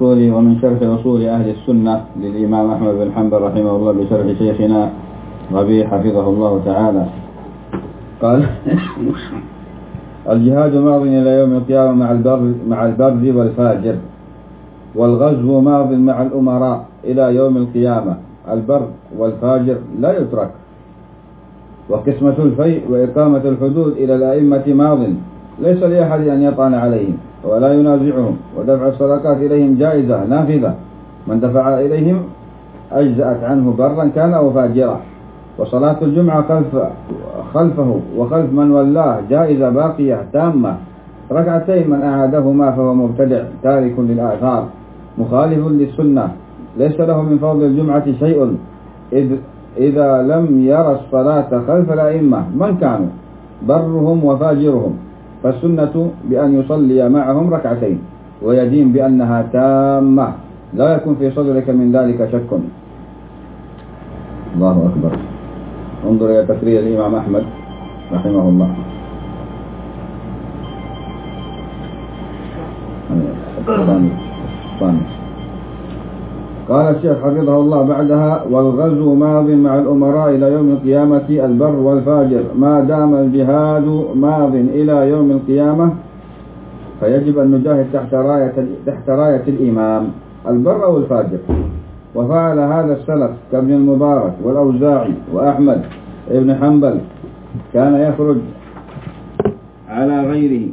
قوله ومن شرح أصول أهل السنة للإمام أحمد بن حنبل رحمه الله بشرح شيخنا ربيع حفظه الله تعالى. قال الجهاد ماض إلى يوم القيامة مع البر والفاجر، والغزو ماض مع الأمراء إلى يوم القيامة. البر والفاجر لا يترك. وقسمة الفيء وإقامة الحدود إلى الأئمة ماض، ليس لأحد أن يطعن عليهم ولا ينازعهم، ودفع الصدقات إليهم جائزة نافذة، من دفع إليهم أجزأت عنه برا كان أو فاجرا. وصلاة الجمعة خلفه وخلف من ولاه جائزة باقية تامة. ركعتين من أعادهما فهو مبتدع تارك للآثار مخالف للسنة، ليس له من فضل الجمعة شيء إذا لم يرى الصلاة خلف الأئمة من كانوا برهم وفاجرهم. فالسنة بأن يصلي معهم ركعتين ويدين بأنها تامة، لا يكون في صدرك من ذلك شك. الله أكبر. انظر إلى تقرير الإمام أحمد رحمه الله. قال الشيخ حفظه الله بعدها والغزو ماض مع الأمراء إلى يوم القيامة البر والفاجر، ما دام الجهاد ماض إلى يوم القيامة فيجب أن نجاهد تحت راية الإمام البر أو الفاجر. وفعل هذا السلف كابن المبارك والأوزاعي وأحمد ابن حنبل، كان يخرج على غيره.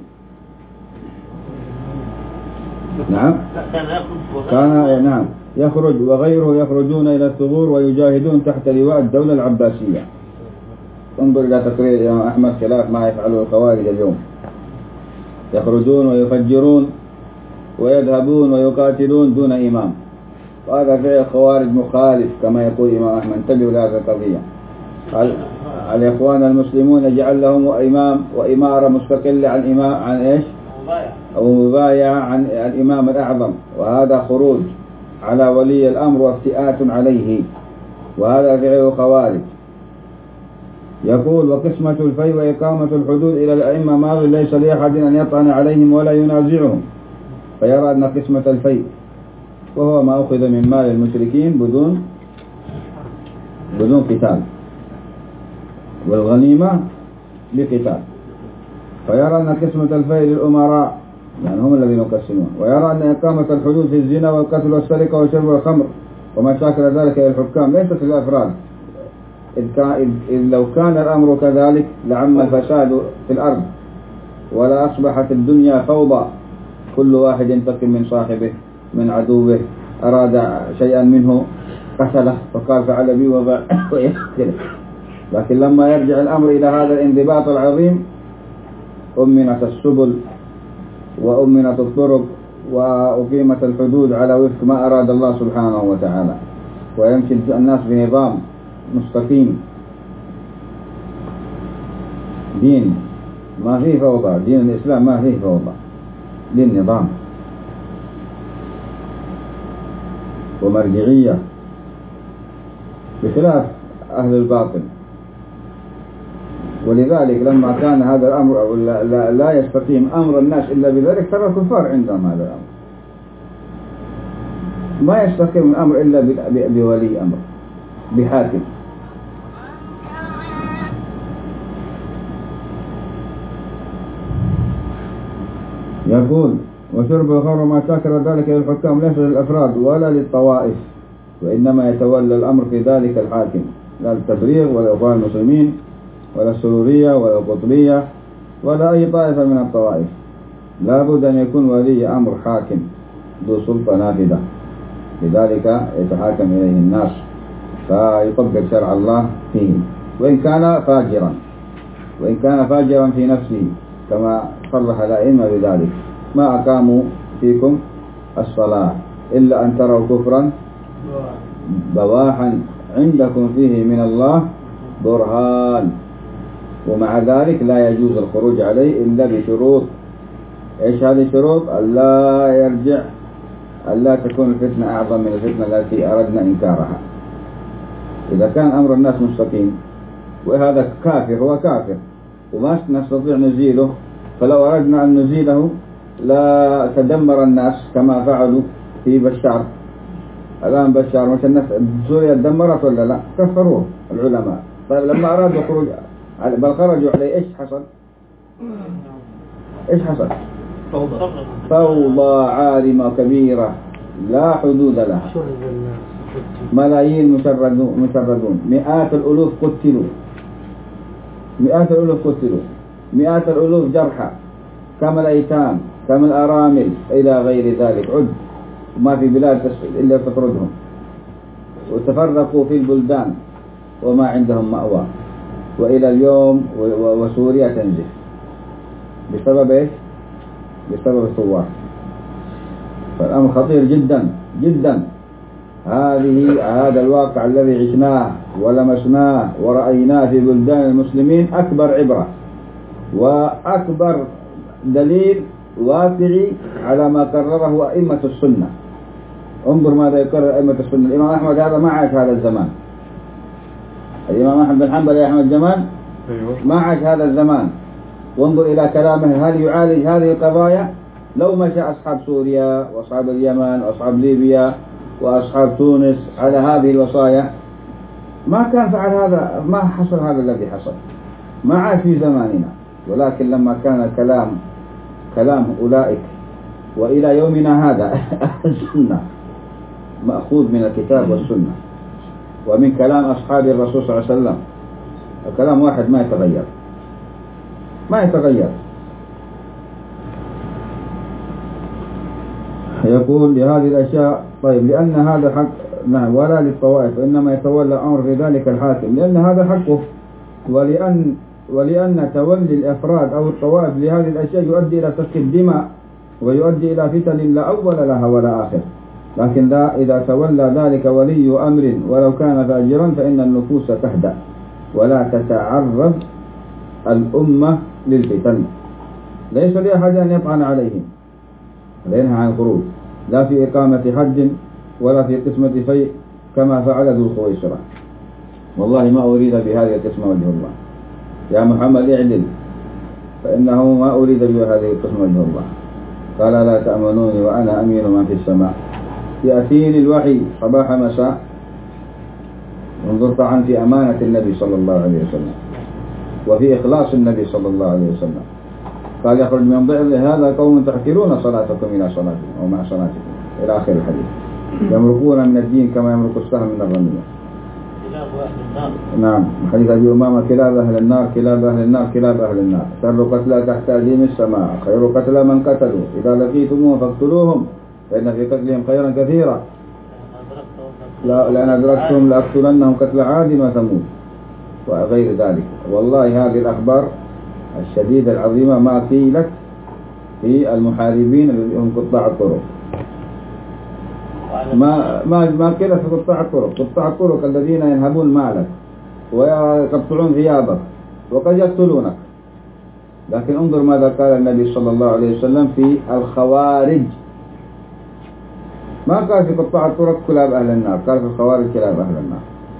نعم كان يخرج وغيره يخرجون إلى الثغور ويجاهدون تحت لواء الدولة العباسية. انظر إلى تقرير الإمام أحمد خلاف ما يفعله الخوارج اليوم، يخرجون ويفجرون ويذهبون ويقاتلون دون إمام. وهذا فعل خوارج مخالف كما يقول الإمام أحمد. انتبهوا لهذه القضية. الإخوان المسلمون يجعل لهم إمام وإمارة مستقلة عن إمام عن إيش؟ أو مبايع عن الإمام الأعظم، وهذا خروج على ولي الأمر وافتئات عليه، وهذا فعل خوارج. يقول وقسمة الفيء وإقامة الحدود إلى الأئمة ماض، ليس لأحد أن يطعن عليهم ولا ينازعهم. فيرى أن قسمة الفيء وهو ما أخذ من مال المشركين بدون قتال، والغنيمة بقتال. فيرى أن قسمة الفيء للأمراء، يعني هم الذين يقسمون. ويرى أن إقامة الحدود في الزنا والقتل والسرقة وشرب الخمر وما شاكل ذلك للحكام ليست للأفراد، إذ لو كان الأمر كذلك لعم الفساد في الأرض ولا أصبحت الدنيا فوضى، كل واحد ينتقم من صاحبه من عدوه، أراد شيئا منه قتله فقال فعل بي ويقتله. لكن لما يرجع الأمر إلى هذا الانضباط العظيم أمنت السبل وأمنت الطرق وأقيمت الحدود على وفق ما أراد الله سبحانه وتعالى، ويمشي الناس بنظام مستقيم، دين ما فيه فوضى، دين الإسلام ما فيه فوضى، دين نظام ومرجعية، بخلاف أهل الباطل. ولذلك لما كان هذا الأمر أو لا يستقيم أمر الناس إلا بذلك ترى الكفار عندهم هذا الأمر. ما يستقيم الأمر إلا بولي أمر، بحاكم. يقول وشرب الخمر ما شاكر ذلك للحكام ليس للأفراد ولا للطوائف، وإنما يتولى الأمر في ذلك الحاكم، لا التبريغ ولا إخوان المسلمين ولا السرورية ولا القطبية ولا أي طائفة من الطوائف. لا بد أن يكون ولي أمر حاكم ذو سلطة نافذة، لذلك يتحاكم إليه الناس فيطبق شرع الله فيه، وإن كان فاجرا في نفسه، كما صرح الأئمة بذلك: ما أقاموا فيكم الصلاة إلا أن تروا كفرا بواحا عندكم فيه من الله برهان. ومع ذلك لا يجوز الخروج عليه إلا بشروط. إيش هذه الشروط؟ ألا يرجع، ألا تكون الفتنة أعظم من الفتنة التي أردنا إنكارها. إذا كان أمر الناس مستقيم وهذا كافر هو كافر وما نستطيع نزيله، فلو أردنا أن نزيله لا تدمر الناس كما فعلوا في بشار. الآن بشار مش الناس سوريا تدمرت ولا لا؟ كفروه العلماء. طيب لما أرادوا الخروج بل خرجوا عليه إيش حصل؟ إيش حصل؟ فوضى عارمة كبيرة لا حدود لها. ملايين مشردون، مئات الألوف قتلوا، مئات الألوف جرحى، كم الأيتام، كم الأرامل إلى غير ذلك. عد ما في بلاد إلا تطردهم، وتفرقوا في البلدان وما عندهم مأوى، وإلى اليوم وسوريا تنزف بسبب إيش؟ بسبب الثوار. فالأمر خطير جدا جدا. هذا الواقع الذي عشناه ولمسناه ورأيناه في بلدان المسلمين أكبر عبرة وأكبر دليل واقعي على ما قرره أئمة السنة. انظر ماذا يقرر أئمة السنة. الإمام أحمد هذا ما عاش هذا الزمان. الإمام أحمد بن حنبل يا أحمد جمال ما عاش هذا الزمان. وانظر إلى كلامه، هل يعالج هذه القضايا؟ لو مشى أصحاب سوريا وأصحاب اليمن وأصحاب ليبيا وأصحاب تونس على هذه الوصايا ما كان فعل هذا، ما حصل هذا الذي حصل، ما عاش في زماننا. ولكن لما كان كلام أولئك وإلى يومنا هذا السنة مأخوذ من الكتاب والسنة ومن كلام أصحاب الرسول صلى الله عليه وسلم، الكلام واحد ما يتغير. يقول لهذه الأشياء. طيب لأن هذا حق، نعم، ولا للطوائف، إنما يتولى أمر في ذلك الحاكم، لأن هذا حقه. ولأن تولي الأفراد أو الطوائف لهذه الأشياء يؤدي إلى سفك الدماء ويؤدي إلى فتن لا أول لها ولا آخر. لكن لا، إذا تولى ذلك ولي أمر ولو كان فاجرا فإن النفوس تهدأ ولا تتعرض الأمة للفتن. ليس لأحد أن يطعن عليهم لينهى عن الخروج، لا في إقامة حج ولا في قسمة فيء كما فعل ذو الخويصرة. والله ما أريد بهذه القسمة وجه الله يا محمد، اعدل، فإنه ما أريد بهذه القسمة وجه الله. قال لا تأمنوني وأنا أمين من في السماء. يأتيني الوحي صباح مساء. انظر طبعا في أمانة النبي صلى الله عليه وسلم وفي إخلاص النبي صلى الله عليه وسلم. قال يخرج من ضئر هذا قوم تحكرون صلاتكم إلى صلاتكم أو مع صلاتكم إلى آخر الحديث. يمرقون من الدين كما يمرق السهم من الرمية. نعم، حديث أبي أمامة كلاب أهل النار كلاب أهل النار كلاب أهل النار، شر قتلى تحت أديم السماء، خير قتلى من قتلوا، إذا لقيتموهم فاقتلوهم فإن في قتلهم خيرا كثيرا، لأن أدركتهم لأقتلنهم قتل عاد وثمود وغير ذلك. والله هذه الأخبار الشديدة العظيمة ما قيلت في المحاربين الذين هم قطاع الطرق، ما قيلت في قطاع الطرق الذين ينهبون مالك ويقطعون ثيابك وقد يقتلونك. لكن انظر ماذا قال النبي صلى الله عليه وسلم في الخوارج. ما قال في قطاع الطرق كلاب أهل النار، قال في الخوارج كلاب أهل النار.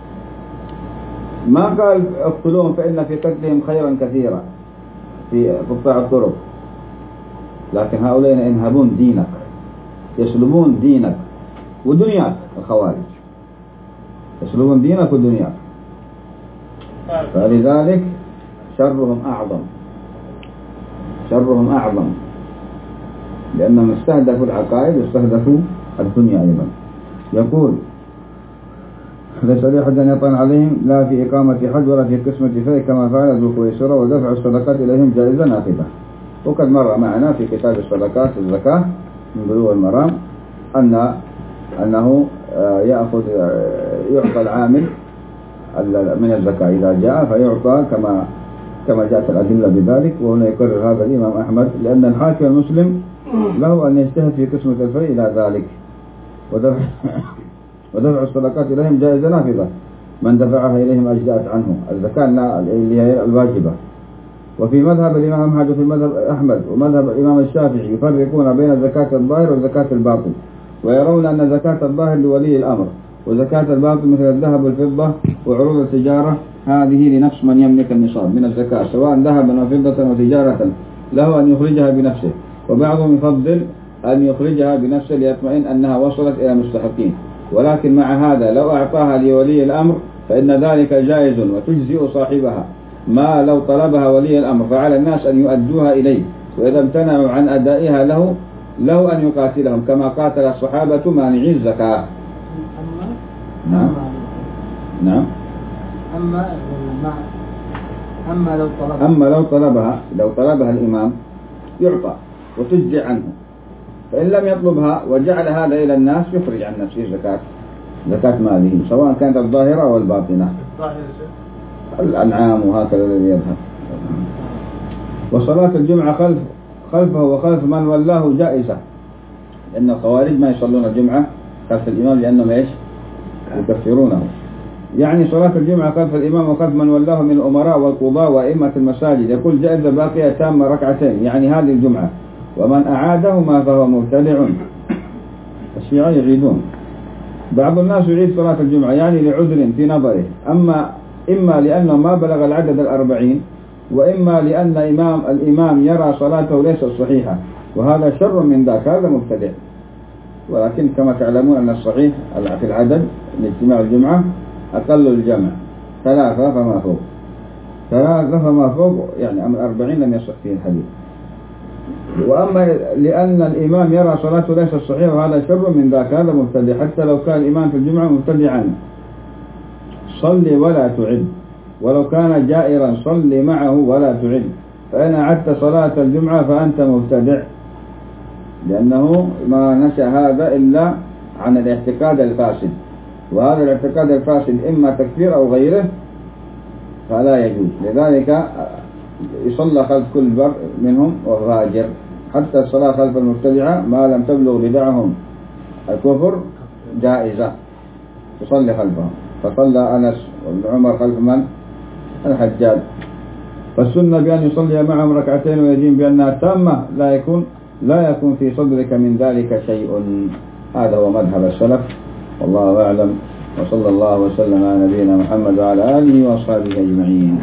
ما قال اقتلوهم فإن في قتلهم خيرا كثيرا في قطاع الطرق. لكن هؤلاء ينهبون دينك، يسلبون دينك ودنياك. الخوارج يسلبون دينك ودنياك، فلذلك شرهم أعظم لأنهم استهدفوا العقائد واستهدفوا الدنيا أيضا. يقول ليس لأحد أن يطعن عليهم لا في إقامة حج ولا في قسمة فيء كما فعل ذو الخويصرة، ودفع الصدقات إليهم جائزة نافذة. وقد مر معنا في كتاب الصدقات الزكاة من بلوغ المرام أنه يعطى العامل من الزكاة إذا جاء فيعطى كما جاءت الأدلة بذلك. وهنا يقرر هذا الإمام أحمد لأن الحاكم المسلم له أن يجتهد في قسمة الفيء إلى ذلك، ودفع الصدقات إليهم جائزة نافذة، من دفعها إليهم أجزأت عنه الزكاة اللي هي الواجبة. وفي مذهب الإمام أحمد وفي مذهب أحمد ومذهب الإمام الشافعي يفرقون بين زكاة الظاهر وزكاة الباطن، ويرون أن زكاة الظاهر لولي الأمر، وزكاة الباطن مثل الذهب والفضة وعروض التجارة هذه لنفس من يملك النصاب من الزكاة سواء ذهبا وفضة وتجارة له أن يخرجها بنفسه. وبعضهم يفضل أن يخرجها بنفسه ليطمئن أنها وصلت إلى المستحقين، ولكن مع هذا لو أعطاها لولي الأمر فإن ذلك جائز وتجزئ صاحبها، ما لو طلبها ولي الأمر فعلى الناس أن يؤدوها إليه، وإذا امتنعوا عن أدائها له أن يقاتلهم كما قاتل الصحابة مانعي الزكاة. نعم. أما لو طلبها الإمام يعطى وتجزئ عنه، فإن لم يطلبها وجعل هذا إلى الناس يخرج عن نفسه زكاة ماله، سواء كانت الظاهرة أو الباطنة، الأنعام وهكذا الذي يذهب. وصلاة الجمعة خلفه وخلف من ولاه جائزة، لأن الخوارج ما يصلون الجمعة خلف الإمام لأنهم يكفرونه. يعني صلاة الجمعة خلف الإمام وخلف من ولاه من الأمراء والقضاة وأئمة المساجد يكون جائزة باقية تامة ركعتين، يعني هذه الجمعة، ومن أعادهما فهو مبتدع. الشيعة يعيدون. بعض الناس يعيد صلاة الجمعة يعني لعذر في نظره، إما لأنه ما بلغ العدد 40، وإما لأن الإمام يرى صلاته ليست صحيحة، وهذا شر من ذاك، هذا مبتدع. ولكن كما تعلمون أن الصحيح في العدد لاجتماع الجمعة أقل الجمع 3 فما فوق، يعني أمر 40 لم يصح فيه الحديث. وأما لأن الإمام يرى صلاته ليست صحيحة وهذا شر من ذاك، هذا مبتدع، حتى لو كان الإمام في الجمعة مبتدعا صلي ولا تعد، ولو كان جائرا صلي معه ولا تعد، فإن أعدت صلاة الجمعة فأنت مبتدع، لأنه ما نشأ هذا إلا عن الاعتقاد الفاسد، وهذا الاعتقاد الفاسد إما تكفير أو غيره فلا يجوز. لذلك يصلى خلف كل بر منهم وفاجر، حتى الصلاة خلف المبتدعة ما لم تبلغ بدعهم الكفر جائزة، يصلي خلفهم. فصلى أنس وابن عمر خلف من؟ الحجاج. فالسنة بأن يصلي معهم ركعتين ويجين بأنها تامة، لا يكون في صدرك من ذلك شيء. هذا هو مذهب السلف، والله أعلم، وصلى الله وسلم على نبينا محمد وعلى آله وأصحابه أجمعين.